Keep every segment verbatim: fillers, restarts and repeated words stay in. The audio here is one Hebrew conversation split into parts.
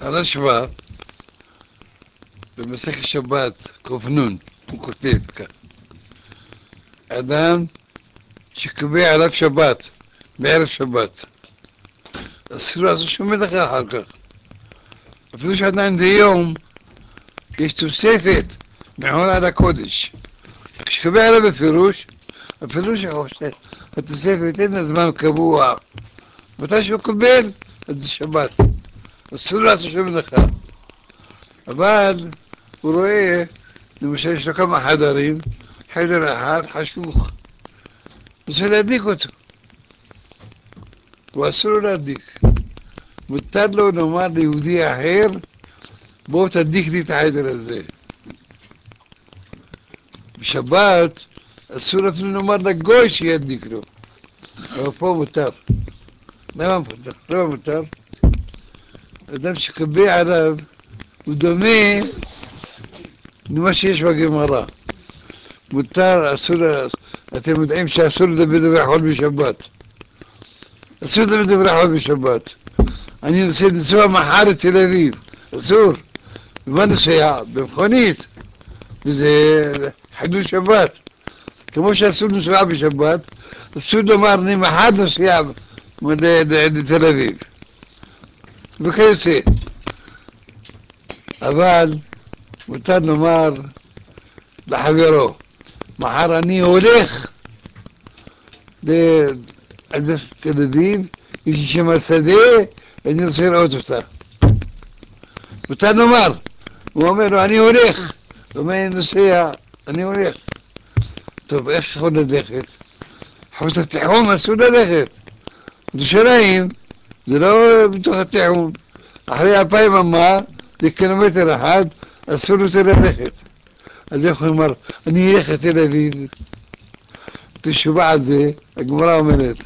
הרשב"א, במסכת שבת, ק"ן, הוא כותב כאן, אדם שקובע עליו שבת, בערב שבת, אסור לעשות שום מלאכה אחר כך. אפילו שעדיין זה יום, יש תוספת מעול על הקודש. כשקובע עליו בפירוש, הפירוש חושב, התוספת אין הזמן קבוע. מתי שהוא קובל, אז זה שבת. אסור לעשות שום מלאכה. אבל הוא רואה, למשל יש לו כמה חדרים, חדר אחד חשוך, רוצה להדליק אותו, הוא אסור לו להדליק. מותר לו לומר ליהודי אחר, בוא תדליק לי את החדר הזה. בשבת אסור אפילו לומר לגוי שידליק לו, אבל פה מותר. למה מותר? למה מותר? אדם שקובע עליו הוא דומה למה שיש בגמרא. מותר, אסור, אתם יודעים שאסור לדבר דברי חול בשבת. אסור לדבר דברי חול בשבת. אני רוצה לנסוע מחר לתל אביב, אסור. ומה נוסע? במכונית. וזה חידוש שבת. כמו שאסור לנסוע בשבת, אסור לומר, אני מחר נוסע לתל אביב. וכיוצא. אבל מותר לומר לחברו, מחר אני הולך לתל אביב, יש לי שם שדה, ואני רוצה לראות אותה. מותר לומר, הוא אומר לו, אני הולך. הוא אומר, אני נוסע, אני הולך. טוב, איך יכול ללכת? חוץ התיחום אסור ללכת. ירושלים זה לא בתוך התיחום. אחרי אלפיים אמה, זה קילומטר אחד, אסור יותר ללכת. אז איך הוא אמר, אני אלך לתל אביב. תשובה על זה, הגמרא אומרת,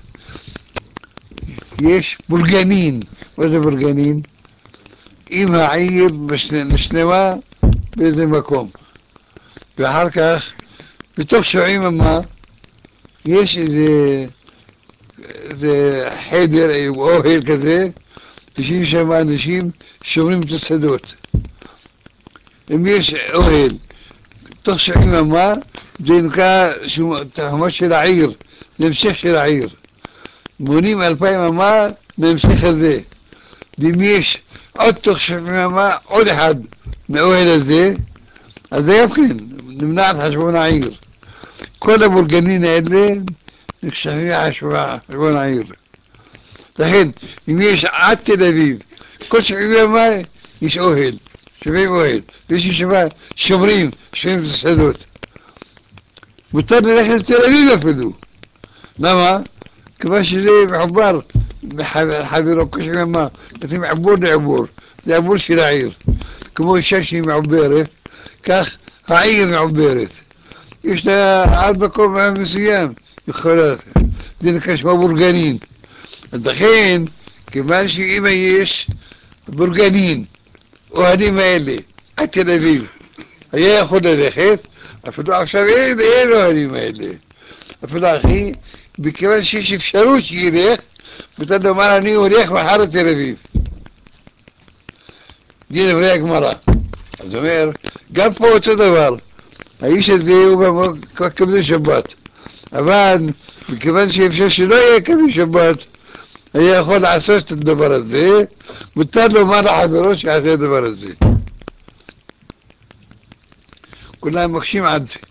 יש בורגנין. מה זה בורגנין? אם העיר נשלמה באיזה מקום. ואחר כך, בתוך שבעים אמה, יש איזה, איזה חדר, אוהל כזה, יושבים שם אנשים שומרים את השדות. אם יש אוהל, תוך שבעים אמה, זה נקרא תחומה של העיר, זה המשך של העיר. מונים אלפיים אמה מהמשך הזה. ואם יש עוד תוך שבעים אמה, עוד אחד מהאוהל הזה, אז זה גם כן, נמנע על חשבון העיר. כל הבורגנין האלה נחשבים על חשבון העיר. לכן, אם יש עד תל אביב, כל שבעים אמה יש אוהל, שבעים אוהל, ויש ישיבה, שומרים, שומרים את השדות. מותר ללכת לתל אביב אפילו. למה? כיוון שזה מחובר לחברו, כל שבעים אמה, זה מעבור לעבור, זה עבור של העיר. כמו אישה שהיא מעוברת, כך העיר מעוברת. יש לה עד מקום מסוים, יכולה, זה נקרא שמה בורגנין. אז לכן, כיוון שאם יש בורגנין, אוהלים האלה, עד תל אביב, היה יכול ללכת, אפילו עכשיו אין, אין אוהלים האלה. אפילו אחי, בכיוון שיש אפשרות שילך, מותר לומר אני הולך מחר לתל אביב. זה דברי הגמרא. אז אומר, גם פה אותו דבר, האיש הזה הוא קבלו שבת, אבל מכיוון שאפשר שלא יהיה קבלו שבת, היה יכול לעשות את הדבר הזה, מותר לומר לחברו שיעשה את הדבר הזה. כולם מקשים על זה.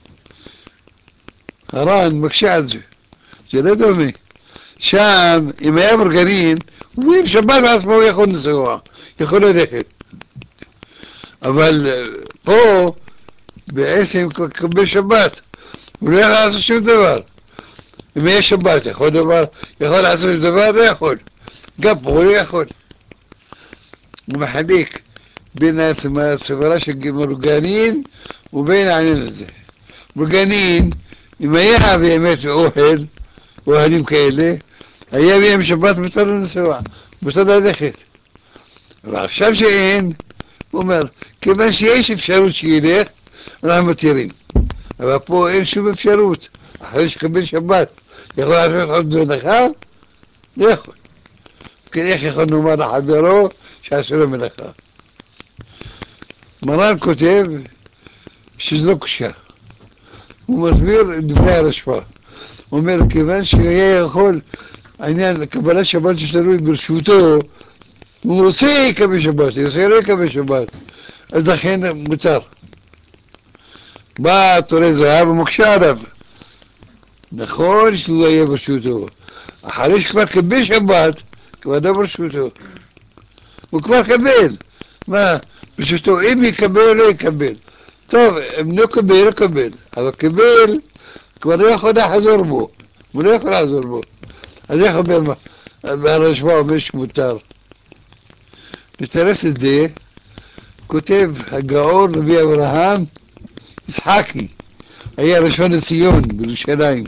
הר"ן מקשה על זה. זה לא דומה. שם, אם היה בורגנין, הוא אומר שבת בעצמו הוא יכול לנסוע, יכול ללכת. אבל פה, בעצם קבל שבת, הוא לא יכול לעשות שום דבר. אם יש שבת, יכול דבר, יכול לעשות דבר, לא יכול. גם פה הוא לא יכול. הוא מחליק בין הסברה של בורגנין ובין העניין הזה. בורגנין, אם היה באמת אוכל, אוהלים כאלה, היה ביום שבת מותר לנסוע, מותר ללכת. אבל עכשיו שאין, הוא אומר, כיוון שיש אפשרות שילך, אנחנו מתירים. אבל פה אין שום אפשרות. אחרי שקבל שבת, יכול לעשות עוד מלאכה? לא יכול. כן, איך יכול לומר לחברו שעשו לו מלאכה? מרן כותב שזה לא קשה. הוא מסביר את דברי הרשב"א. הוא אומר, כיוון שהיה יכול, העניין לקבלת שבת שתלוי ברשותו, הוא רוצה יקבל שבת, הוא רוצה לא יקבל שבת, אז לכן מותר. בא תורה זהב ומקשה עליו. נכון שהוא לא יהיה ברשותו. אחרי שכבר קיבל שבת, כבר לא ברשותו. הוא כבר קבל. מה, ברשותו, אם יקבל או לא יקבל. טוב, אם לא קיבל, לא קיבל. אבל קיבל, כבר לא יכול לחזור בו. הוא לא יכול לחזור בו. אז איך אומר, והרשב"א אומר שמותר. לתרס את זה, כותב הגאון רבי אברהם יצחקי, היה ראשון לציון בירושלים,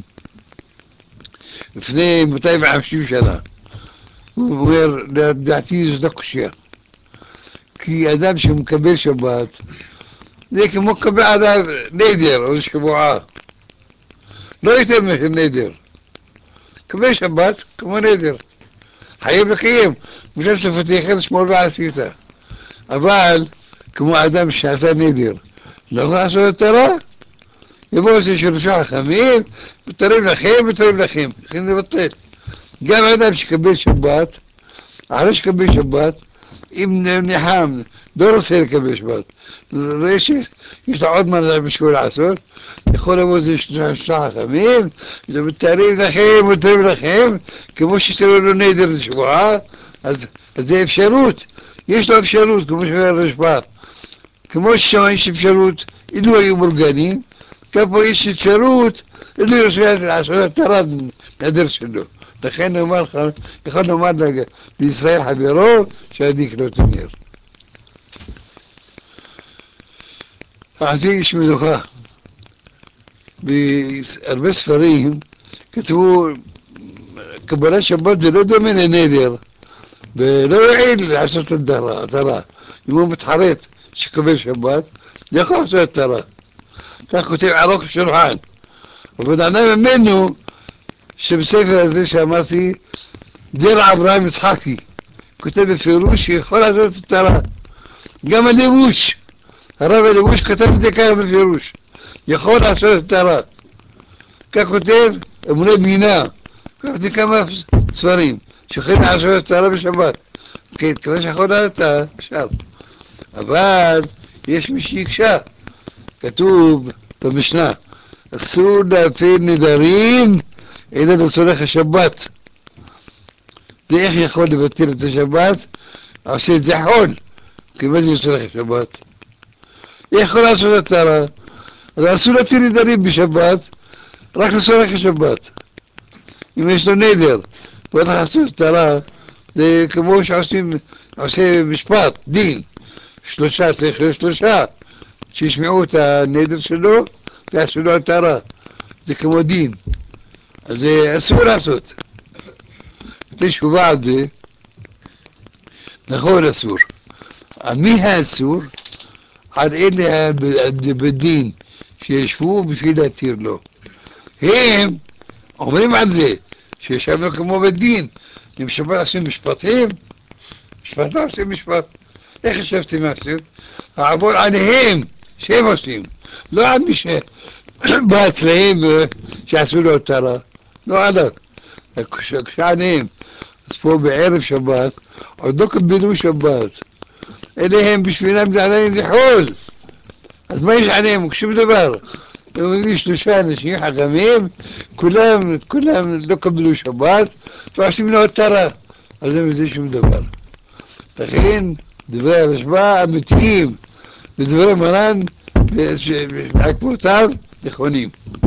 לפני מאתיים וחמישים שנה. הוא אומר, לדעתי זה לא קשה. כי אדם שמקבל שבת, זה כמו קבל עליו נדר או שבועה. לא יותר מנדר. קבל שבת כמו נדר. חייב לקיים. משום שפתיחם שמאל ועשית. אבל, כמו אדם שעשה נדר, לא יכול לעשות את הרע. יבואו איזה שלושה חכמים, מתרים לכם, מתרים לכם. לכן לבטל. גם אדם שקבל שבת, אחרי שקבל שבת, אם נחם, לא רוצה לקבל שבת, רואה שיש לו עוד מה בשביל לעשות, יכול לבוא איזה שלושה חכמים, מתרים לכם, מתרים לכם, כמו שתראו לו נדר לשבועה, אז זה אפשרות, יש לו אפשרות, כמו שאומר הרשב"א, כמו ששם יש אפשרות, אילו היו מאורגנים, גם פה יש אפשרות, אילו ירצה לעשות את הנדר שלו. לכן נאמר לך, יכול לומר לישראל חברו, שהדיק לא תנר. אז יש מנוחה. בהרבה ספרים כתבו, קבלת שבת זה לא דומה לנדר, ולא יעיל לעשות את התרה. אם הוא מתחרט שקבל שבת, זה יכול לעשות את התרה. כך כותב ערוך שולחן. אבל נענה ממנו שבספר הזה שאמרתי, דיר אברהם יצחקי, כותב בפירוש שיכול לעשות את התרה. גם הלבוש, הרב הלבוש כתב את זה ככה בפירוש, יכול לעשות את התרה. כך כותב אמוני בינה, כתבתי כמה ספרים, שיכולים לעשות את התרה בשבת. כן, כמה שיכול לעשות את התרה, אפשר. אבל יש מי שיקשה, כתוב במשנה, אסור להפר נדרים אלא לצורך השבת. זה איך יכול לבטל את השבת? עושה את זה חול, כיוון זה לצורך השבת. איך יכול לעשות את התרה? אז אסור להפר נדרים בשבת, רק לצורך השבת. אם יש לו נדר, ואתה לעשות את התרה, זה כמו שעושים, עושה משפט, דין. שלושה, צריך להיות שלושה, שישמעו את הנדר שלו, ויעשו לו את התרה. זה כמו דין. אז זה אסור לעשות. תשובה על זה, נכון אסור. על מי האסור? על אלה בדין שישבו בשביל להתיר לו. הם אומרים על זה, שישבנו כמו בדין, אם שבת עושים משפטים, משפט לא עושים משפט. איך ישבתם עושים? העבור עליהם שהם עושים, לא על מי שבא אצלהם שעשו לו תרה, לא עליו, כשעליהם. אז פה בערב שבת, עוד לא קבלו שבת, אליהם בשבילם זה עדיין זה חול, אז מה יש עליהם? שום דבר. הם אומרים שלושה אנשים חכמים, כולם, כולם לא קבלו שבת, ועושים לו תרה, אז אין בזה שום דבר. לכן דברי הרשב"א אמיתיים ודברי מרן בעקבותיו נכונים.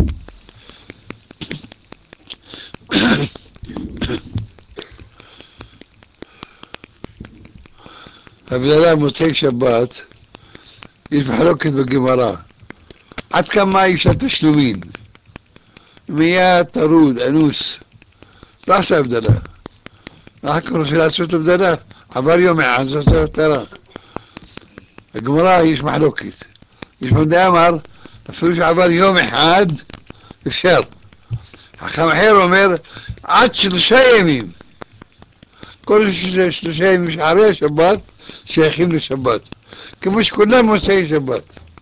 הבדלה מוצאי שבת, יש מחלוקת בגמרא, עד כמה יש לה תשלומים, אם היה טרוד, אנוס, לא עשה הבדלה, אחר כך רוצה לעשות הבדלה, עבר יום אחד, זה עושה הבדלה. בגמרא יש מחלוקת, יש מדי אמר, אפילו שעבר יום אחד, אפשר. חכם אחר אומר, עד שלושה ימים, כל שלושה ימים שערי השבת, שייכים לשבת. כמו שכולם מוצאי שבת.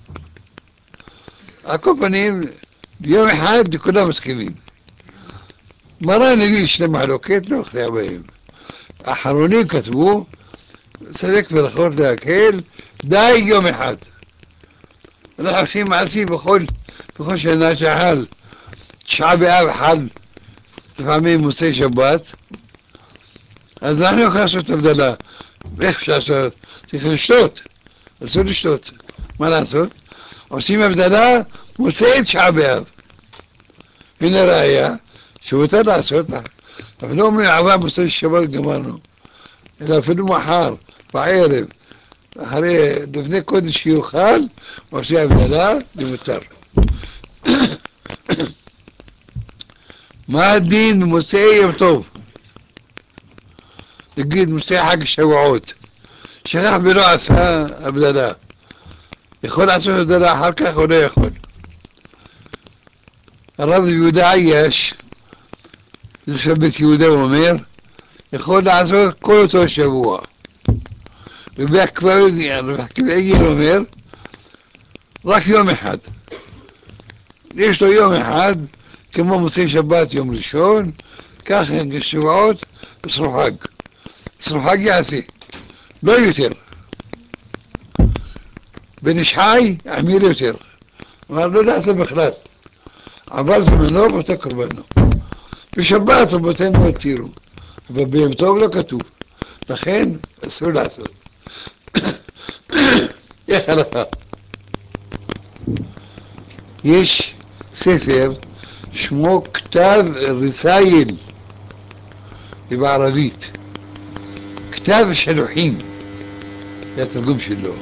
על כל פנים, ביום אחד כולם מסכימים. מרן הביא שני מחלוקת, לא הכריע בהם. האחרונים כתבו, סלק ברכות להקל, די יום אחד. אנחנו עושים מעשי בכל, בכל שנה שחל, תשעה באב חל, לפעמים מוצאי שבת, אז אנחנו יכולים לעשות הבדלה. איך אפשר לעשות? צריך לשתות, אסור לשתות. מה לעשות? עושים הבדלה, מוצאי תשעה באב. הנה ראיה, שמותר לעשות, אבל לא אומרים עבר מוצאי שבת גמרנו, אלא אפילו מחר, בערב, אחרי, לפני קודש שיוכל, עושה הבדלה, זה מותר. מה הדין במוצאי יום טוב? נגיד מוצאי חג שבועות, שכח ולא עשה הבדלה, יכול לעשות הבדלה אחר כך או לא יכול? הרב יהודה עייש, זה שבית יהודה אומר, יכול לעשות כל אותו שבוע. רבי עקיבא אומר, רק יום אחד. יש לו יום אחד, כמו מוצאי שבת יום ראשון, כך שבועות, אסרו חג. אסרו חג יעשה, לא יותר. בן איש חי, עמיר יותר. אבל לא נעשה בכלל. אבל זמנו בוטה קורבנו. בשבת רבותינו התירו, אבל ביום טוב לא כתוב. לכן אסור לעשות. איך הלכה? יש ספר שמו כתב רסייל, זה בערבית. כתב שלוחים, זה התרגום שלו.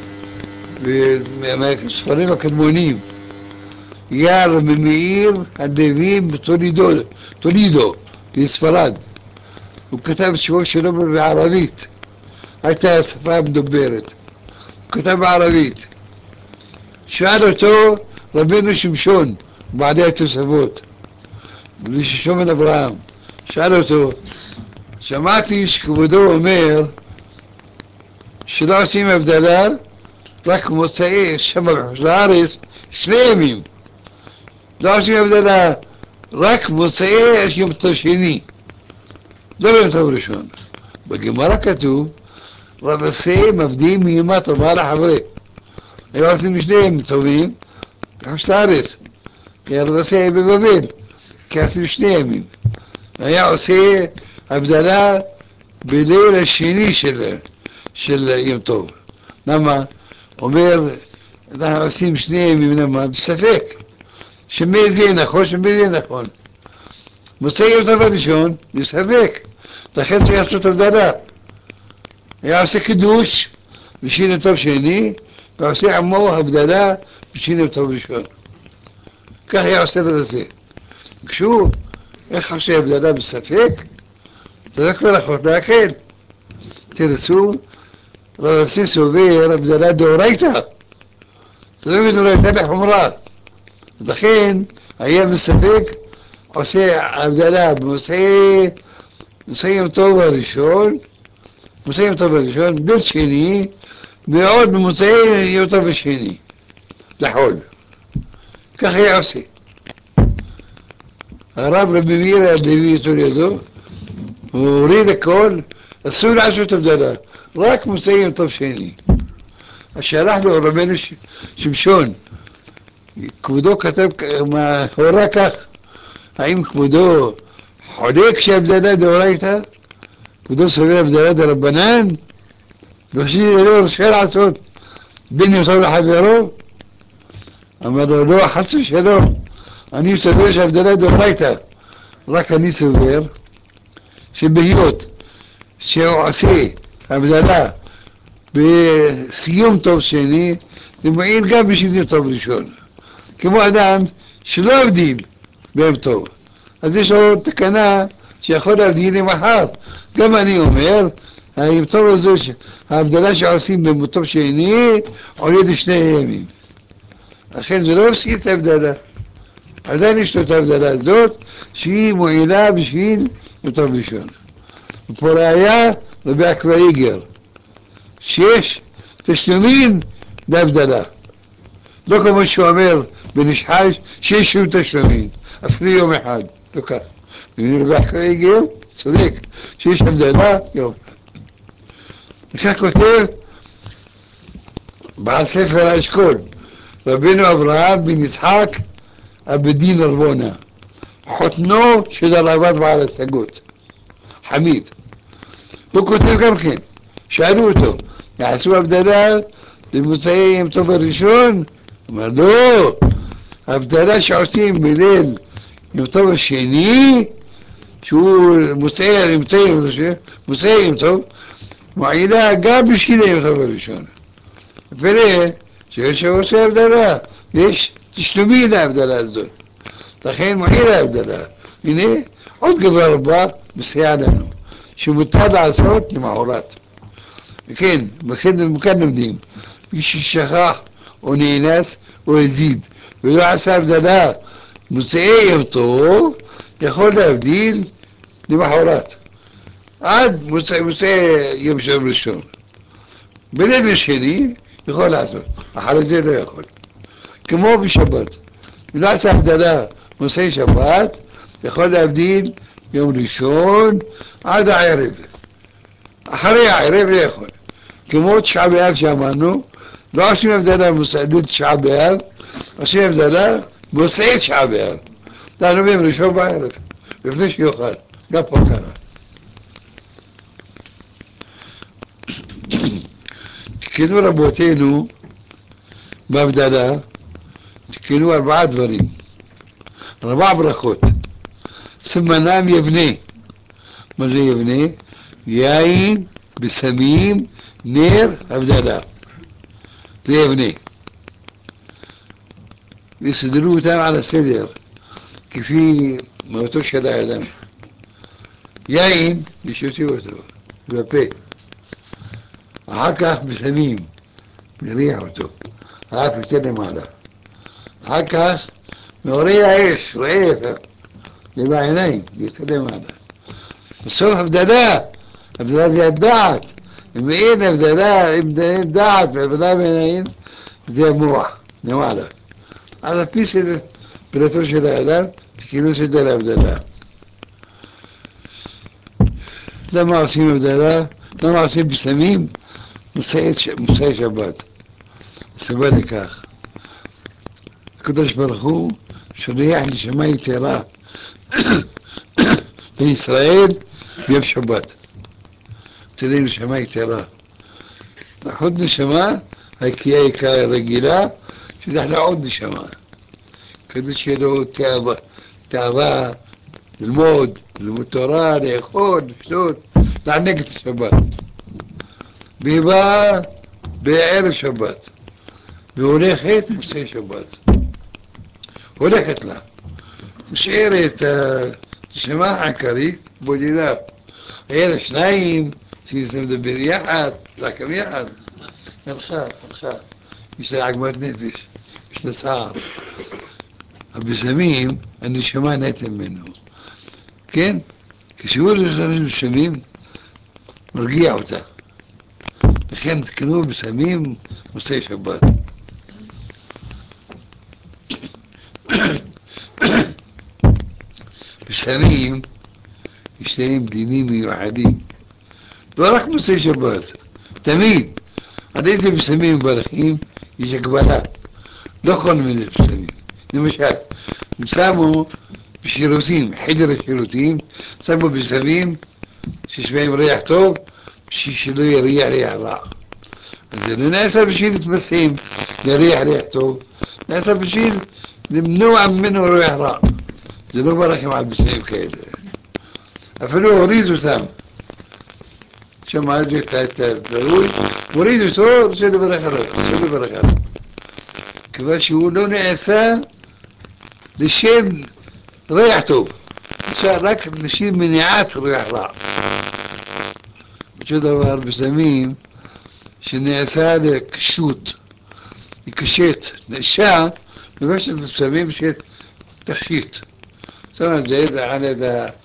ומהספרים הקדמונים, יער ממאיר הלוי בטולידו, טולידו, בספרד. הוא כתב את שמו שלו בערבית. הייתה השפה המדוברת. הוא כתב בערבית. שאל אותו רבינו שמשון, בעלי התוספות, שמשון בן אברהם, שאל אותו, שמעתי שכבודו אומר שלא עושים הבדלה רק מוצאי שבת בחוץ לארץ שני ימים, לא עושים הבדלה רק מוצאי יום טוב שני, לא יום טוב ראשון. בגמרא כתוב רבסי מבדיעים מיומה טובה לחברי, היו עושים שני ימים טובים בחוץ לארץ, כי רבסי היה בבבל, כי עושים שני ימים, היה עושה הבדלה בליל השני של, של יום טוב. למה? אומר, אנחנו עושים שני ימים, למה? בספק. שמי זה נכון, שמי זה נכון. מוצאי יום טוב הראשון, בספק. לכן צריך לעשות הבדלה. היה עושה קידוש בשביל יום טוב שני, ועושה עמו הבדלה בשביל יום טוב ראשון. כך היה עושה לזה. כשהוא, איך עושה הבדלה בספק? זה כבר יכול להקל. תרצו, רבסי סובר הבדלה דאורייתא. זה לא מדאורייתא לחומרה. לכן היה בספק עושה הבדלה במוצאי יום טוב הראשון, מוצאי יום טוב הראשון, בית שני, ועוד במוצאי יום טוב השני, לחול. כך היה עושה. הרב רבי מאיר הלוי איתו לידו, הוא הוריד הכל, אסור לעשות הבדלה, רק מוצאי יום טוב שני. אז שלח לו רבנו שמשון, כבודו כתב, הורה כך, האם כבודו חולק שהבדלה דאורייתא? כבודו סובר הבדלה דרבנן? ושאי לא רוצה לעשות בין יום טוב לחברו? אמר לו, לא, חס ושלום, אני סובר שהבדלה דאורייתא, רק אני סובר שבהיות שהוא עושה הבדלה בסיום טוב שני, זה מועיל גם בשביל יום טוב ראשון. כמו אדם שלא הבדיל ביום טוב, אז יש לו תקנה שיכול להבדיל למחר. גם אני אומר, היום טוב הזו, ההבדלה שעושים ביום טוב שני עולה לשני ימים. לכן זה לא הפסיק את ההבדלה, עדיין יש לו את ההבדלה הזאת שהיא מועילה בשביל יום טוב ראשון. ופה ראיה רבי עקיבא איגר, שיש תשלומים להבדלה. לא כמו שאומר בנשחש שיש שום תשלומים, אפילו יום אחד, לא כך. אני לוקח כרגע, צודק, שיש הבדלה, יום. וכך כותב בעל ספר האשכול, רבינו אברהם בן יצחק אבדין ארבונה, חותנו של הרב"ט בעל השגות, חמיד. הוא כותב גם כן, שאלו אותו, יעשו הבדלה למוצאי יום טוב הראשון? הוא אומר, לא, הבדלה שעושים בליל יום טוב השני, שהוא מוצאי יום טוב, מוצאי יום טוב, מועילה גם בשביל יום טוב הראשון. ופלא שיש עושה הבדלה, יש תשלומי להבדלה הזאת, לכן מועילה ההבדלה. הנה, עוד דבר רבה מסייע לנו, שמותר לעשות למחרת. וכן, וכאן לומדים, מי ששכח או נאנס או הזיד ולא עשה הבדלה מוצאי יום טוב, יכול להבדיל למחרת עד מוצאי, מוצאי יום של ראשון. בליל השני יכול לעשות, אחרי זה לא יכול. כמו בשבת, אם לא עשה הבדלה מוצאי שבת, יכול להבדיל יום ראשון עד הערב. אחרי הערב לא יכול. כמו תשעה באב שאמרנו, לא עושים הבדלה מוצאי תשעה באב, עושים הבדלה מוצאי תשעה באב. דנו ביום ראשון בערב, לפני שיוכל, גם פה ככה. תקנו רבותינו בהבדלה, תקנו ארבעה דברים, ארבע ברכות. סימנם יבנה. מה זה יבנה? יין, בשמים, נר, הבדלה. זה יבנה. ויסדרו אותם על הסדר, כפי מאותו של האדם. יין, ישתו אותו, בפה. אחר כך בשמים, מריח אותו, רק יותר למעלה. אחר כך מעורר האש, רואה זה בעיניים, יותר למעלה. בסוף הבדלה, הבדלה זה הדעת. אם אין הבדלה, אם אין דעת והבדלה בעיניים, זה המוח, למעלה. אז הפי של פרטו של האדם, תקילו סדר להבדלה. למה עושים הבדלה? למה עושים בשמים? מוצאי שבת. הסיבה לכך. הקדוש ברוך הוא שולח נשמה יתרה לישראל ביום שבת. תראי נשמה יתרה. עוד נשמה, הקייה יקרה רגילה, שולח לה עוד נשמה. כדי שיהיה לו תאווה, תאווה ללמוד, ללמוד תורה, לאכול, לשתות, לענג את השבת. והיא באה בערב שבת, והולכת מוצאי שבת. הולכת לה. משארת הנשמה העיקרית בודדה. היה לה שניים, שזה מדבר יחד, להקם יחד. הלכה, הלכה. יש לה עגמת נפש, יש לה צער. הבשמים, הנשמה נטל ממנו. כן? כשהוא בשמים, מרגיע אותה. לכן תקנו בשמים מוצאי שבת. בשמים יש להם דינים מיוחדים, לא רק מוצאי שבת, תמיד. על איזה בשמים מברכים יש הגבלה, לא כל מיני בשמים. למשל, הם שמו בשירותים, חדר השירותים, שמו בשמים שיש בהם ריח טוב, בשביל שלא יריח ריח רע. אז זה לא נעשה בשביל להתבשם, יריח ריח טוב, נעשה בשביל למנוע ממנו ריח רע. זה לא ברכים על בשמים כאלה. אפילו הוריד אותם. שמע את הדרוי, הוריד אותו, רוצה לברך עליו, רוצה לברך עליו. כיוון שהוא לא נעשה לשם ריח טוב, נעשה רק לשם מניעת ריח רע. אותו דבר בשמים שנעשה לקשות, לקשט, נעשה, מבשת בשמים של תכשיט. שמה את זה על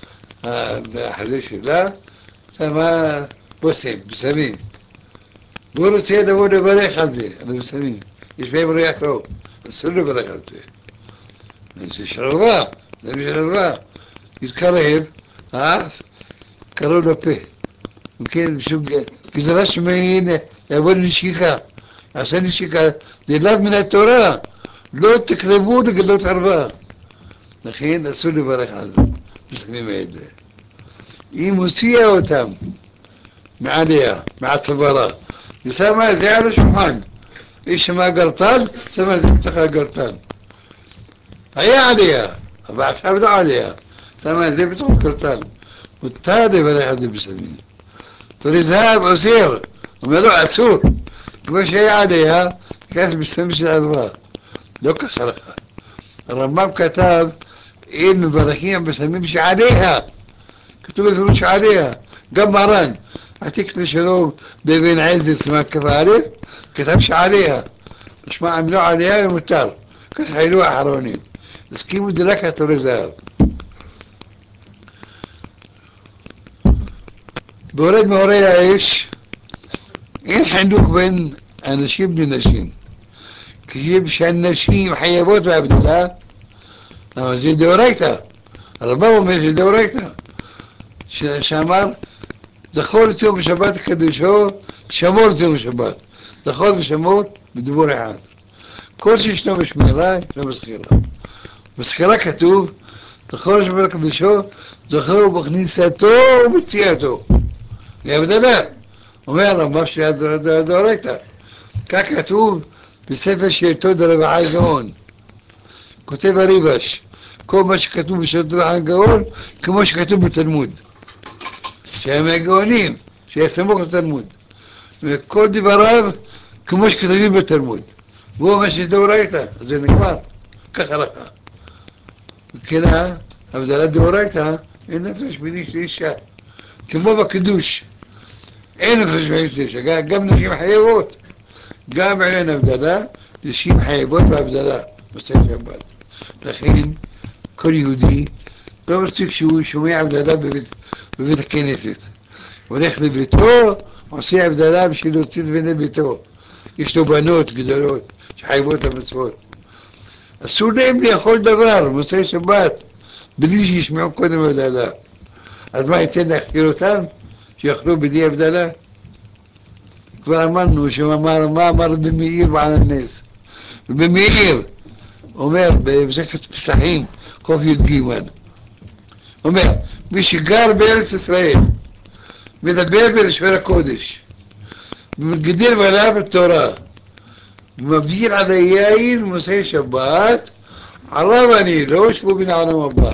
החזה שלה, שמה בושם, בשמים. והוא רוצה לבוא לברך על זה, על המסמים. יש בהם ריח טוב, אסור לברך על זה. זה שלווה, זה שלווה. יתקרב, האף, קרוב לפה. וכן, כי זה לא שמעין, יבוא לנשיקה. עשה נשיקה, זה לאו מן התורה. לא תקרבו לגדות ערווה. לכן אסור לברך על זה, מסמים האלה. אם הוציאה אותם מעליה, מהצווארה, ושמה זה על השולחן, יש שם גרטל, שמה זה בתוך הגרטל. היה עליה, אבל עכשיו לא עליה, שמה זה בתוך הגרטל. מותר לברך על זה בסמים. תורי זהב אוסר, אומר לו אסור, כמו שהיה עליה, כך בסמים של ערווה. לא ככה לך. הרמב"ם כתב, אם מברכים בסמים שעליה, כתוב בפירוש שעליה, גם מרן, עתיק לשלום בבן עזר סימן כ"א, כתב שעליה, נשמע אם לא עליה מותר, ככה היו האחרונים, הסכימו דלק התורי זהב. בהורד מהורי האש, אין חינוך בין אנשים לנשים, כשהנשים חייבות בהבדלה, למה זה דאורייתא, הרמב"ם אומר שזה דאורייתא, שאמר זכור את יום השבת הקדושו, שמור את יום השבת. זכור ושמור בדיבור אחד. כל שישנו בשמירה, ישנו בסחירה. בסחירה כתוב, זכור השבת הקדושו, זכור בכניסתו ובציאתו. זה הבדלה. אומר הרמב"ם שיד דאורייתא. כך כתוב בספר שאתו דרבי גאון. כותב הריבש, כל מה שכתוב בשאתו דרבי גאון, כמו שכתוב בתלמוד. שהם הגאונים, שהיה סמוך לתלמוד, וכל דבריו כמו שכתבים בתלמוד. והוא אומר שזה דאורייתא, זה נגמר, ככה לך. וכנה, הבדלת דאורייתא, אין נפש בני של אישה, כמו בקידוש, אין נפש בני של אישה, גם נשים חייבות, גם אין הבדלה, נשים חייבות בהבדלה, מוצאי שבת. לכן, כל יהודי, לא מספיק שהוא שומע הבדלה בבית, בבית הכנסת. הולך לביתו, עושה הבדלה בשביל להוציא את בני ביתו. יש לו בנות גדולות שחייבות המצוות. אסור להם לאכול דבר, מוצאי שבת, בלי שישמעו קודם הבדלה. אז מה, ייתן להכיר אותם? שיאכלו בלי הבדלה? כבר אמרנו, שאמר, מה אמר רבי מאיר בעל הנס? רבי מאיר אומר במסכת פסחים, קוף י"ג, אומר, מי שגר בארץ ישראל, מדבר בלשון הקודש, ומגדל בניו התורה, ומבדיל על היין מוצאי שבת, עליו אני, לא שבו בין העולם הבא.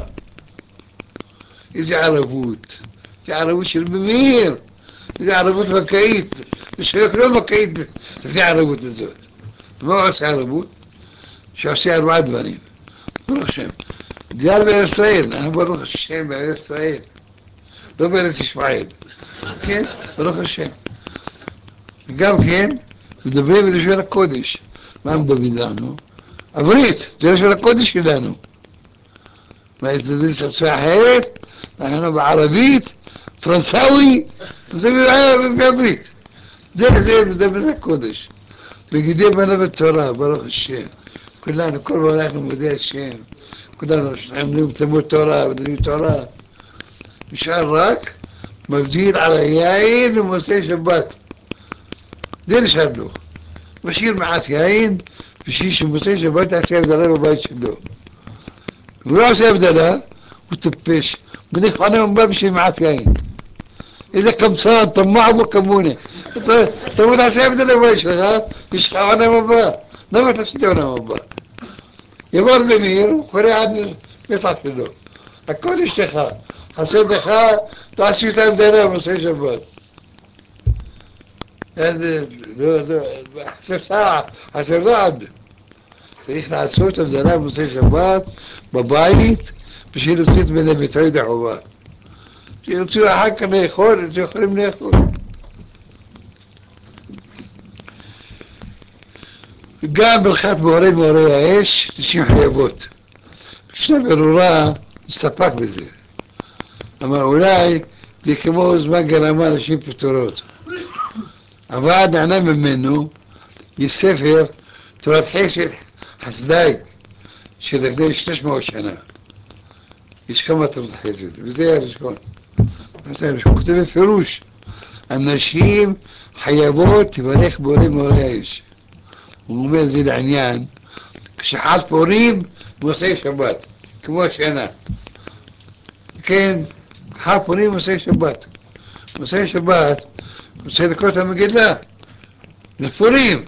איזה ערבות, איזה ערבות של במהיר, איזה ערבות בקאית, לשחק לא בקאית לפני הערבות הזאת. ומה הוא עושה ערבות? שעושה ארבעה דברים, ברוך השם. גר בארץ ישראל, אנחנו ברוך השם בארץ ישראל, לא בארץ ישמעאל, כן? ברוך השם. גם כן, מדברים בלשון הקודש. מה מדברים לנו? עברית, זה לשון הקודש שלנו. מה יצטדיל שעושה אחרת? אנחנו בערבית, פרנסאוי, מדברים בעברית. זה, זה, זה בזה הקודש. וגידי בנה בתורה, ברוך השם. כולנו, כל פעם אנחנו מודי השם. כולנו עומדים תלמוד תורה, מדברים תורה. נשאר רק מבדיל על היין ומוצאי שבת. זה נשאר לו. משאיר מעט יין, בשביל שמוצאי שבת יעשה הבדלה בבית שלו. הוא לא עושה הבדלה, הוא טיפש. מניח פניו מבא בשביל מעט יין. איזה קמצן, טמע בו כמוני. אתה תעשה הבדלה בבית שלך, יש לך פניו מבא. למה תעשי פניו מבא? יבוא רבי מאיר, הוא קורא עד פסח שלו. הכל יש לך. חסר לך, תעשי את ההבדלה במוצאי שבת. לא, לא, חסר סעד, חסר רעד. צריך לעשות הבדלה במוצאי שבת בבית בשביל להוציא את בני ביתו ידי חובה. שירצו אחר כך לאכול, אז יכולים לאכול. גם ברכת בהורי מהורי האש, נשים חייבות. ישנה ברורה, הסתפק בזה. אמר אולי זה כמו זמן גרמה נשים פטורות. אבל נענה ממנו יש ספר תורת חסד חסדאי של לפני שלוש מאות שנה. יש כמה תורת חסד, וזה הראשון. וזה הראשון, כותב בפירוש, הנשים חייבות לברך בורא מאורי האש. הוא אומר זה לעניין, כשחל פורים מוצאי שבת, כמו השנה. כן, חל פורים מוצאי שבת. מוצאי שבת, רוצה לקרוא את המגילה, לפורים.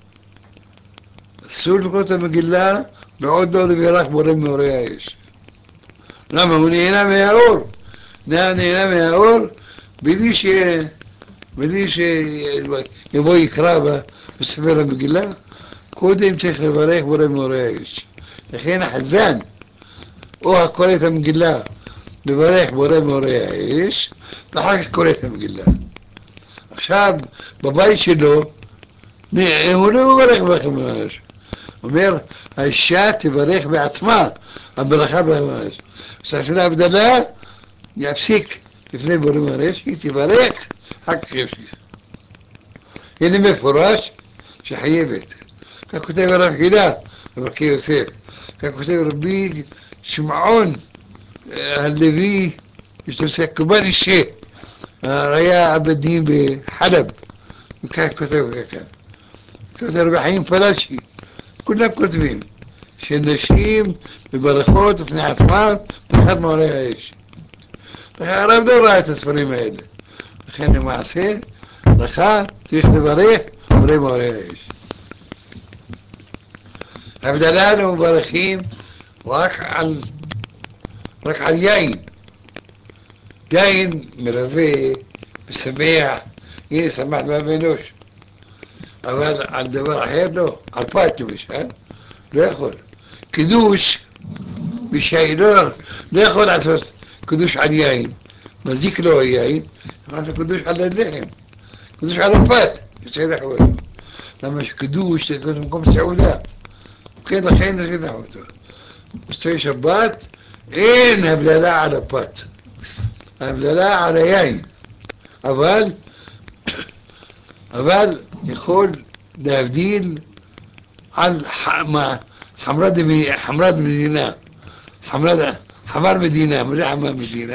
אסור לקרוא את המגילה, ועוד לא לברך בורא מאורי האש. למה? הוא נהנה מהאור. נהנה מהאור, בלי ש... בלי שיבוא יקרא בספר המגילה, קודם צריך לברך בורא מאורי האש. לכן החזן, או הקורא את המגילה, מברך בורא מאורי האש, ואחר כך קורא את המגילה. עכשיו, בבית שלו, הוא לא מברך בורא מאורי האש. הוא אומר, האישה תברך בעצמה, הברכה בורא האש. בספר ההבדלה, יפסיק לפני בורא מאורי האש, היא תברך, אחר כך יפסיק. הנה מפורש שחייבת. כך כותב הרב חידה, בברכי יוסף. כך כותב רבי שמעון הלוי, יש לו קורבן אישה, היה עבדים בחלב, וכך כותב ככה. כותב רבי חיים פלאשי, כולם כותבים שנשים מברכות לפני עצמם ברכת מאורי האש. הרב לא ראה את הספרים האלה. לכן למעשה, לך צריך לברך בורא מאורי האש. הבדלה לא מברכים רק על, רק על יין. יין מלווה, משמח, הנה שמח באב אנוש. אבל על דבר אחר לא, על פת למשל, לא יכול. קידוש, בשי לא, לא יכול לעשות קידוש על יין, מזיק לו היין, יכול לעשות קידוש על הלחם, קידוש על הפת, יצא דחותו. למה שקידוש זה במקום סעודה. כן, לכן זה דחותו. מוצאי שבת, אין הבדלה על הפת, הבדלה על היין, אבל, אבל יכול להבדיל על חמרת מדינה, חמר מדינה, מה זה חמר מדינה?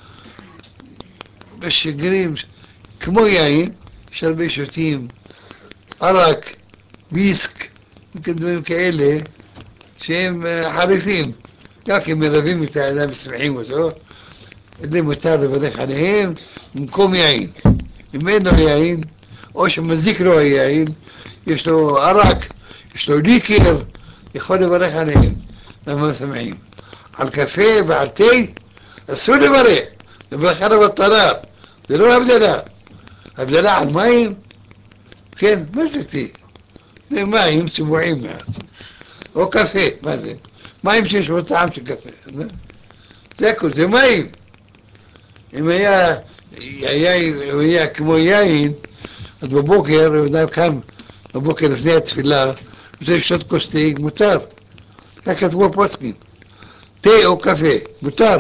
בשגרים, כמו יין, יש הרבה שותים, ערק, ויסק, דברים כאלה, שהם חריפים, גם כי מלווים את האדם ושמחים אותו, זה מותר לברך עליהם במקום יין. אם אין לו יין, או שמזיק לו היין, יש לו ערק, יש לו ליקר, יכול לברך עליהם, למה שמחים. על קפה ועל תה, אסור לברך, לברך עליו בטלה, זה לא הבדלה. הבדלה על מים, כן, מה זה תה? זה מים צבועים מעט. או קפה, מה זה? מים שיש בו טעם של קפה, זה הכל, זה מים. אם היה, היה, היה כמו יין, אז בבוקר, הוא אדם קם בבוקר לפני התפילה, רוצה לשתות כוס תה, מותר. כך כתבו הפוסקים. תה או קפה, מותר.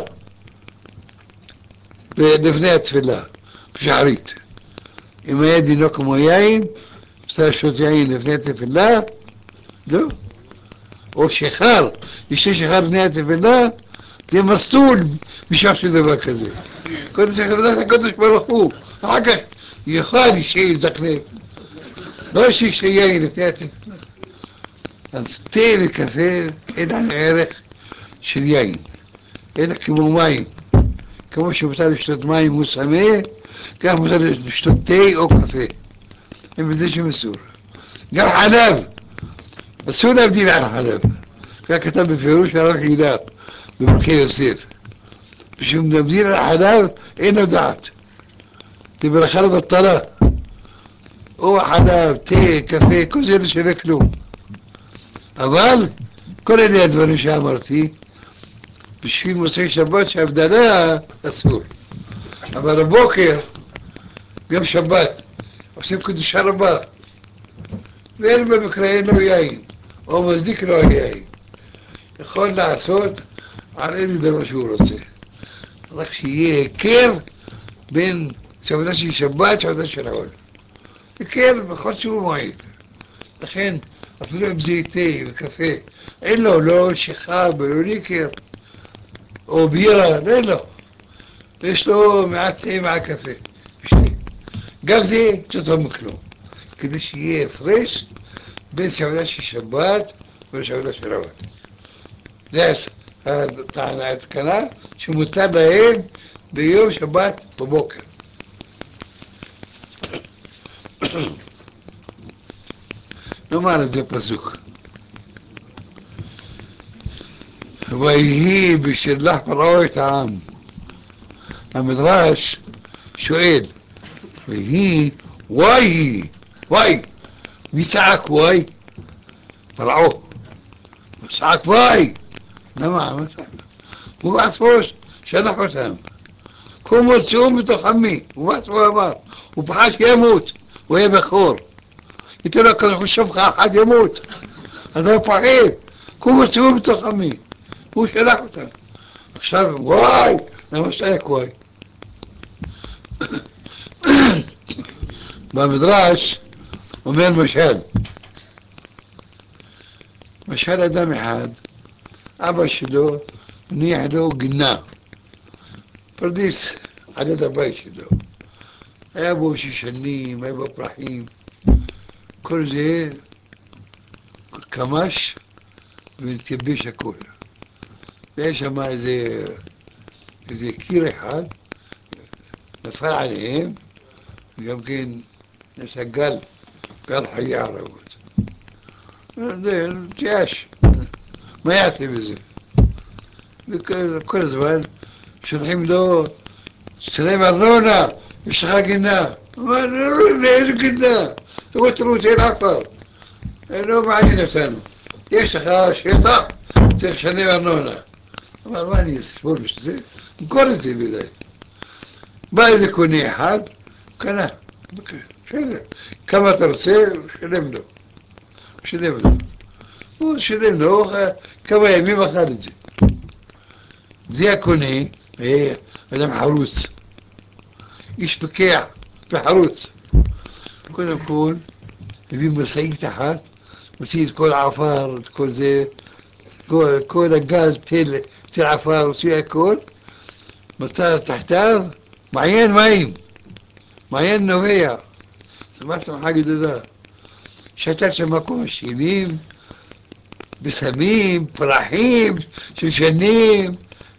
לפני התפילה, בשערית. אם היה דינו כמו יין, רוצה לשתות יין לפני התפילה, לא. או שחר, לשתי שחר לפני התפילה, זה מסלול בשביל דבר כזה. קודם צריך לדעת הקדוש ברוך הוא, אחר כך יוכל שיזדקנק. לא שיש יין לפני התפילה. אז תה וקפה אין להם ערך של יין, אלא כמו מים. כמו שמותר לשתות מים מוסמא, כך מותר לשתות תה או קפה. אין בזה שום איסור. גם חלב, אסור להבדיל על חלב. כך כתב בפירוש הרב חידה, בברכי יוסף. בשביל להבדיל על חלב, אין לו דעת. זה ברכה לבטלה. או חלב, תה, קפה, כל זה לא שווה כלום. אבל, כל אלה הדברים שאמרתי, בשביל מוצאי שבת שהבדלה אסור. אבל בבוקר, יום שבת, עושים קדושה רבה, ואין במקרה אין לו יין, או מזיק לו היין. יכול לעשות על איזה דבר שהוא רוצה. רק שיהיה היכר בין סעודה של שבת וסעודה של עול. כן, בכל שהוא מועיל. לכן, אפילו אם זה תה וקפה, אין לו לא שיכה בלוניקר או בירה, אין לו. יש לו מעט תה מעט קפה. גם זה יותר מכלום. כדי שיהיה הפרש בין סעודה של שבת וסעודה של עבודה. זה הטענה התקנה שמותר להם ביום שבת בבוקר. נאמר את זה פסוק. ויהי בשלח פרעה את העם. המדרש שואל, ויהי וואי, וואי, מי צעק וואי? פרעה. צעק וואי. למה? מה צעק? הוא בעצמו שלח אותם. קומו צאו מתוך עמי, הוא בעצמו אמר. הוא פחד שימות, הוא היה בכור. ייתן לו כזה חושב לך אחד ימות. אז הוא פחד. קומו צאו מתוך עמי. הוא שלח אותם. עכשיו וואי, למה צעק וואי? במדרש אומר משל, משל אדם אחד, אבא שלו הניח לו גינה, פרדיס על יד הבית שלו, היה בו שושנים, היה בו פרחים, כל זה קמש ונתייבש הכל. והיה שם איזה, איזה קיר אחד, נפל עליהם, וגם כן נעשה גל, גל חיה רבות. זה תייאש, מה יעשה בזה? וכל הזמן שולחים לו, תשלם ארנונה, יש לך גינה. אמר, איזה גינה? תבוא תרוץ, אין עפר. לא מעניין אותנו. יש לך שטח, צריך לשלם ארנונה. אמר, מה אני אסבול בשביל זה? נמכור את זה בידי. בא איזה קונה אחד, קנה. בסדר. כמה אתה רוצה? שלם לו. שלם לו. הוא שלם לו, כמה ימים אכל את זה. זה הקונה, אדם חרוץ. איש פקח וחרוץ. קודם כל, הביא משאית אחת, מוציא את כל העפר, את כל זה, כל, כל הגל, תל, תל עפר, הוציא הכל, מצא תחתיו, מעיין מים, מעיין נובע. שמח שמחה גדולה. שתת שם מקום שינים, בשמים, פרחים, שושנים,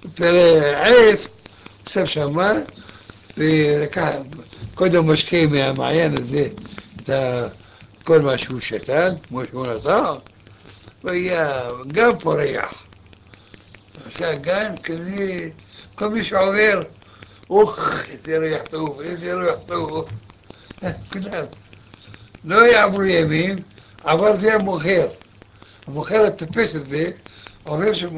עץ, שם שמה, ולקח קודם משקה מהמעיין הזה את כל מה שהוא שתן, כמו שהוא נתן, והיה גם פורח. עשה גן כזה, כל מי שעובר, אוח, איזה ריח טוב, איזה ריח טוב. כולם. לא יעברו ימים, עבר זה המוכר. המוכר הטפש הזה, עובר שם.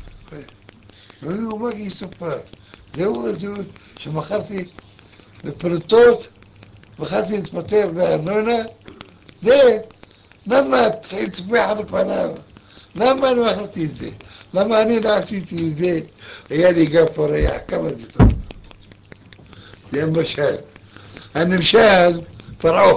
לא יאומן כי יסופר. זהו, זהו, שמכרתי בפרוטות, מכרתי להתפטר בארנונה, זה, למה הצביח על פניו? למה אני מכרתי את זה? למה אני לא עשיתי את זה? היה לי גם פורח, כמה זה טוב. זה המשל. הנמשל, פרעה.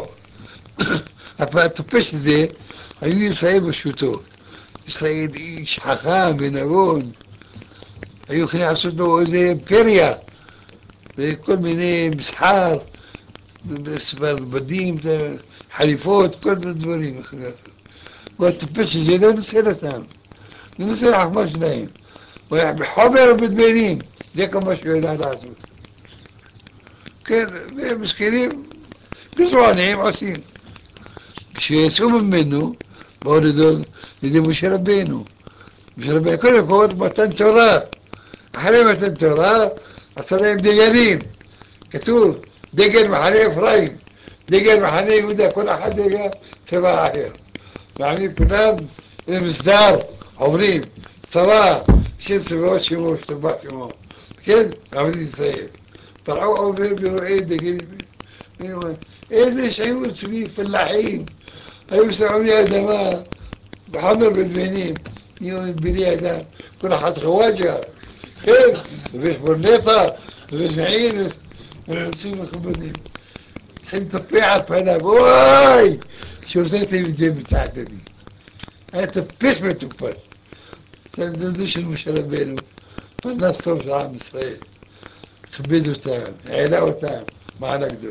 הטופש הזה, היו ישראל בשוטו. ישראל איש חכם ונבון. היו יכולים לעשות לו איזה אימפריה, וכל מיני מסחר, בדים, חליפות, כל מיני דברים. והטיפש הזה לא ניצל אותם, לא ניצל החוכמה שלהם. הוא היה בחומר ובדמיינים, זה כל מה שהוא יודע לעשות. כן, ומסכנים, גזרונים עושים. כשיצאו ממנו, באו לידי משה רבנו. משה רבנו, קודם כל, מתן תורה. אחרי מתן תורה, עשה להם דגלים. כתוב, דגל מחנה אפרים, דגל מחנה יהודה, כל אחד דגל צבא אחר. מעמיד כולם למסדר, עוברים, צבא, של צבאות שמו, שטבח שמו. כן, עמיד ישראל. פרעה עובר ורואה דגלים. אלה שהיו אצלי פלאחים, היו שמים אדמה, בחומר בדמיינים, יהיו בני אדם, כל אחד חוואג'ה, כן, ויש ברנטה, ויש מעין, ונעשים מכובדים. تحب تطبيع على الفنان واي شو رزيتي بالجيب بتاعتي دي هاي تبش ما تبش تنزلش المشكلة بينه فالناس ترجع على إسرائيل خبيزه تام علاوة تام ما نقدر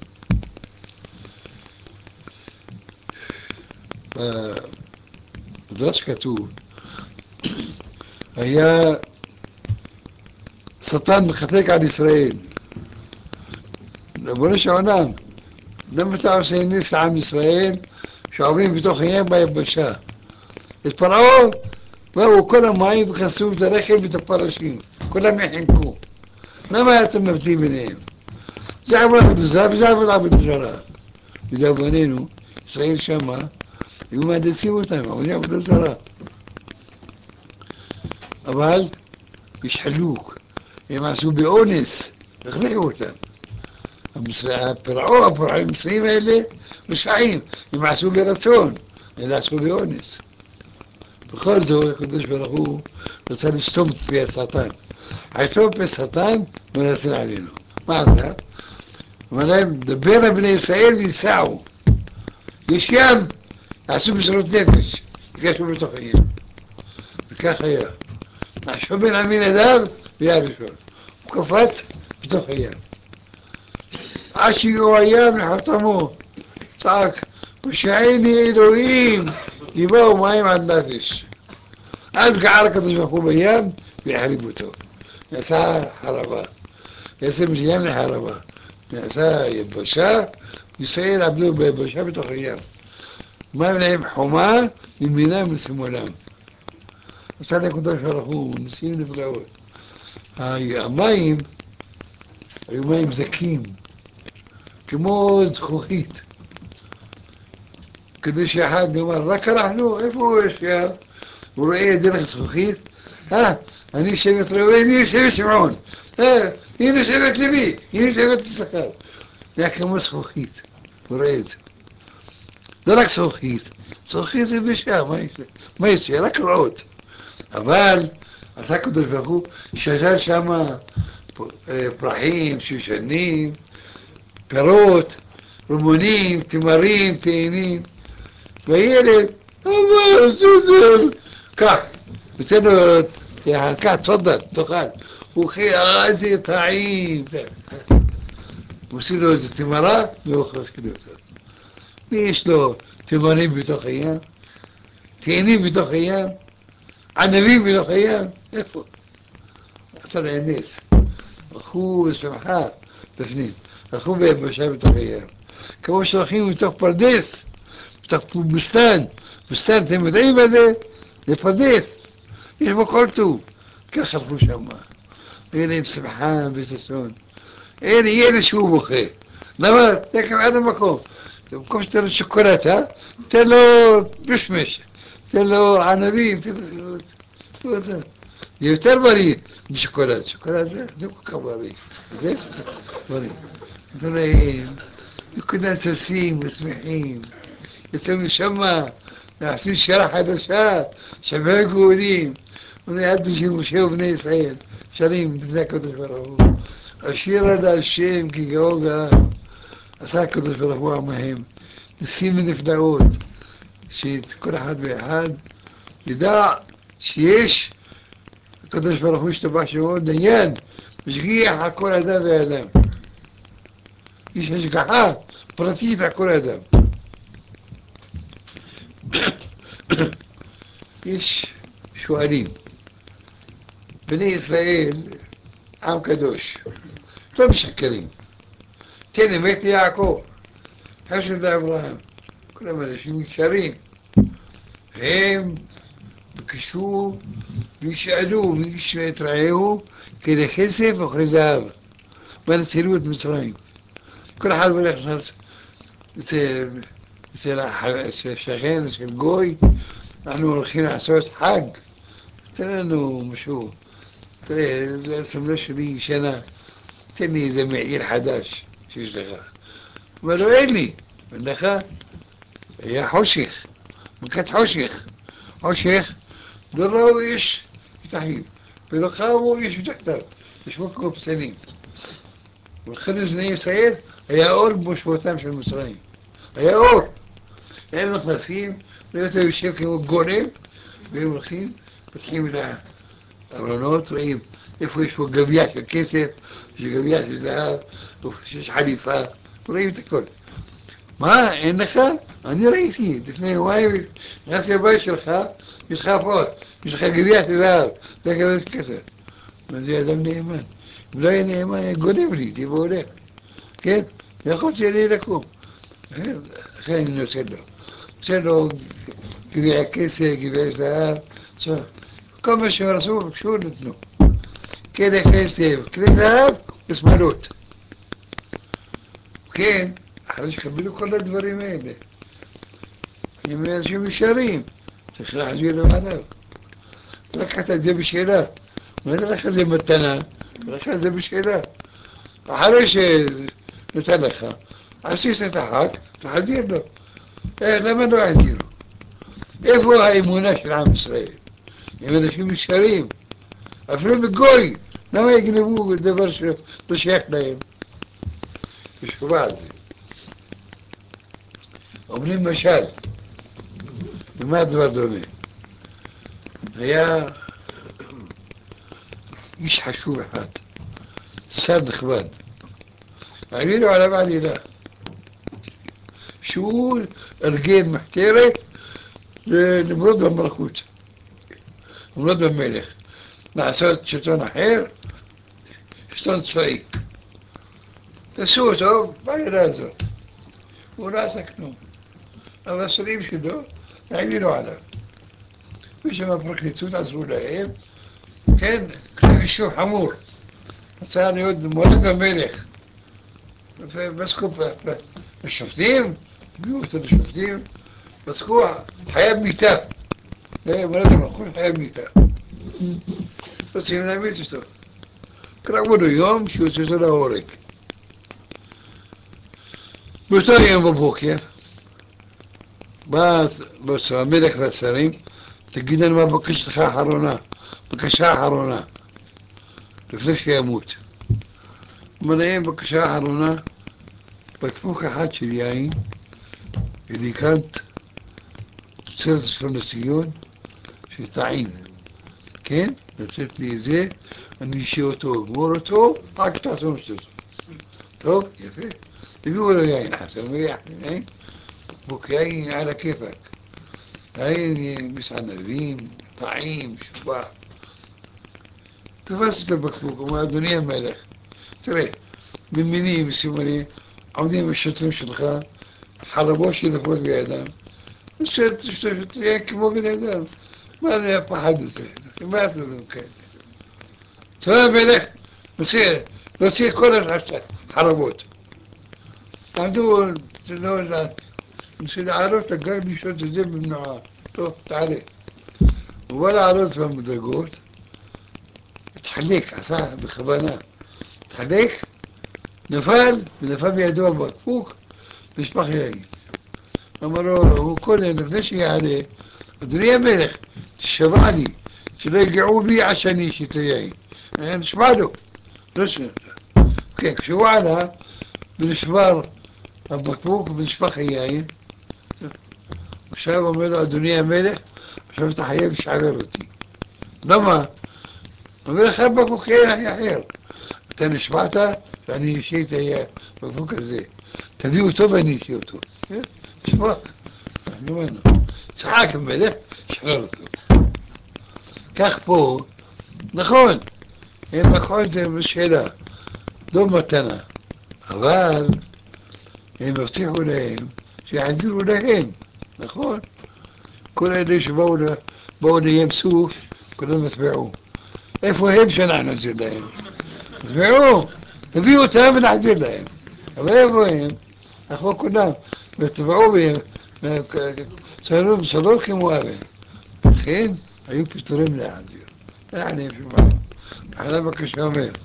فدرس كتوب هي سطان مخطيك عن إسرائيل بقولش عنام لما بتاع سينيس عن إسرائيل شعوبين بتوع خيام ما يبشاه اتفرعوا وهو كلهم معي بخسوف دراخل بتفرشين كلهم يحنكوا لما يتم بدي بينهم زعبوا عبد الزاب زعبوا عبد الجرار بدابانينو إسرائيل شما يوم هدسي وتم عبد الجرار אבל يشحلوك يمعسوا بأونس يخلعوا אותם הפרעו, הפרעים המצרים האלה משעים, הם עשו ברצון, אלא עשו באונס. בכל זאת, הקדוש ברוך הוא רצה לסתום את פי השטן. עיתו פי השטן מנסה עלינו. מה זה? אמר להם, דבר לבני ישראל ייסעו. יש ים, עשו מסירות נפש, ייגשו בתוך הים. וכך היה. נחשו בן עמינדב והיה ראשון. הוא קפץ בתוך הים. עד שהגיעו הים לחתמו, צעק, ושעיני אלוהים, גיבהו מים עד נפש. אז גער הקדוש ברוך הוא בים והחריב אותו. נעשה חרבה. יעשה מים לחרבה. נעשה יבשה, ישראל עבדו ביבשה בתוך הים. מים להם חומה ממינם ושמאלם. עשה לקדוש ברוך הוא ניסים נפלאות. המים היו מים זכים. כמו זכוכית, כדי שאחד נאמר, רק אנחנו, איפה הוא ישב? הוא רואה דרך זכוכית, אה, אני שבט ראובן, הנה שבט שמעון, אה, הנה שבט לוי, הנה שבט יששכר. זה היה כמו זכוכית, הוא רואה את זה. לא רק זכוכית, זכוכית זה דשא, מה יש? רק רעות. אבל עשה הקדוש ברוך הוא, שתל שם פרחים, שושנים, פירות, רימונים, תמרים, תאנים, והילד, אבל סוזר, קח, נותן לו, קח, תפדל, תאכל, הוא אוכל, איזה טעים, הוא עושה לו איזה תמרה, והוא אוכל אותה. ויש לו תמרים בתוך הים, תאנים בתוך הים, ענבים בתוך הים, איפה? עשה להם נס, הלכו לשמחה בפנים. הלכו ביבשה בתוך הים. כמו שהולכים מתוך פרדס, מתוך בוסתן. בוסתן, אתם יודעים מה זה? זה פרדס. יש בו כל טוב. כך הלכו שם. היה להם שמחה וששון. אין ילד שהוא בוכה. למה? תקם עד המקום. במקום שתן לו שוקולטה, תן לו משמש, תן לו ענבים, תן לו... זה יותר בריא משוקולט. שוקולט זה לא כל כך בריא. זה בריא. דברים, נקודת טסים ושמחים, יצאו משם, נעשו שרה חדשה, שבעה גאולים, וליד של משה ובני ישראל, שרים לפני הקדוש ברוך הוא. השיר על השם כי גאו גאה, עשה הקדוש ברוך הוא עמהם, ניסים ונפלאות, שכל אחד ואחד ידע שיש הקדוש ברוך הוא השתבח שמו דיין, משגיח על כל אדם ואדם. יש השגחה פרטית על כל אדם. יש שואלים, בני ישראל עם קדוש, לא משקרים. תן אמת ליעקב, חסד לאברהם, כולם אנשים ישרים. הם ביקשו וישאלו ויתרעהו כדי כסף וכדי זהב, בנצילו את מצרים. כל אחד הולך נכנס אצל השכן של גוי, אנחנו הולכים לעשות חג, תן לנו משהו, תראה, זה הסמלה שלי ישנה, תן לי איזה מעיל חדש שיש לך. אבל לא, אין לי, אין לך, היה חושך, מכת חושך, חושך, לא ראו איש מתחתיו, ולא קמו איש מתחתיו, ישבו קופצנים. ולכן בני ישראל היה אור במושבותם של מצרים. היה אור. הם נכנסים, ואתה יושב כמו גולם, והם הולכים, פותחים את הארונות, רואים איפה יש פה גביע של כסף, יש גביע של זהב, איפה שיש חליפה, רואים את הכל. מה, אין לך? אני ראיתי, לפני יומיים נכנסתי לבית שלך, יש לך פה, יש לך גביע של זהב, זה גביע של כסף. זה אדם נאמן. אם לא היה נאמן, היה גונב לי, הייתי והולך. כן? ויכולתי לי לקום. לכן אני נותן לו. נותן לו גביע כסף, גביע זהב, כל מה שהם רצו, ביקשו, נתנו. כלי כסף, כלי זהב ושמאלות. כן, אחרי שקבלו כל הדברים האלה. הם אנשים ישרים, צריך להחזיר למעלה. לקחת את זה בשאלה. לא לקחת את זה מתנה, לקחת את זה בשאלה. אחרי שנותן לך, עשית את החג, תחזיר לו. אה, למה לא יחזירו? איפה האמונה של עם ישראל? הם אנשים ישרים. אפילו בגוי, למה יגנבו דבר שלא שייך להם? תשכבו על זה. אומרים משל, למה הדבר דומה? היה איש חשוב אחד, שר נכבד, העלילו עליו עלילה, שהוא ארגן מחתרת למרוד במלכות, למרוד במלך, לעשות שלטון אחר, שלטון צבאי. תעשו אותו בעלילה הזאת. הוא לא עשה כלום. אבל השרים שלו העלילו עליו. ושם הפרקליטות עזרו להם, כן, כתב אישום חמור. רצה להיות מורד במלך. ובסקו לשופטים, הביאו אותו לשופטים, בסקו חייב מיתה. זה מורד המלכות חייב מיתה. רוצים להמיץ אותו. קראו לו יום שיוצא אותו להורג. באותו יום בבוקר, בא המלך והשרים, תגיד לנו מה הבקשתך האחרונה, בקשה האחרונה, לפני שימות. אומר להם, בקשה האחרונה, בקבוק אחד של יין, ולקראת תוצרת צפון לציון, שטעין, כן? לתת לי את זה, אני אשאיר אותו, אגמור אותו, רק תעשו נשאיר אותו. טוב, יפה. הביאו לו יין חסר, ויין, בקבוק יין על הכיפק. יין מסענבים, טעים, שובח. תפס את הבקבוק, אומר, אדוני המלך, תראה, מימיני וסימני, עומדים השוטרים שלך, חרבו שנפות בידם, ושתהיה כמו בן אדם. מה זה הפחד הזה? מה את מדברים כאלה? צבא המלך, נוציא כל החרבות. עמדו, נוציא לעלות לגל לשתות את זה במנועה. טוב, תעלה. הוא בא לעלות במדרגות, התחלק, עשה בכוונה. התחלק, נפל, ונפל בידו הבקבוק, ושפך יין. אמר לו, הוא קודם, לפני שיעלה, אדוני המלך, תשמע לי, שלא יגעו בי עשני שתה יין. נשמע לו. לא שמע. כן, כשהוא עלה, ונשבר הבקבוק ונשפך היין, עכשיו אומר לו, אדוני המלך, עכשיו אתה חייב לשערר אותי. למה? אומר לך בקבוק יין אחר. אתה נשמעת ואני אשאיר את הבקבוק הזה. תביא אותו ואני אשאיר אותו. תשמע, אני אומר לו, צחק המלך, שחרר אותו. כך פה, נכון, הם לקחו את זה בשאלה, לא מתנה, אבל הם הבטיחו להם שיחזירו להם, נכון? כל אלה שבאו לים סוף, כולם הצביעו. איפה הם שאנחנו נחזיר להם? הצביעו, תביאו אותם ונחזיר להם. אבל איפה הם? אנחנו כולם, וטבעו בהם, צלול כמו אבן. לכן, היו פתרים להחזיר. يعني في بعض على بك شامل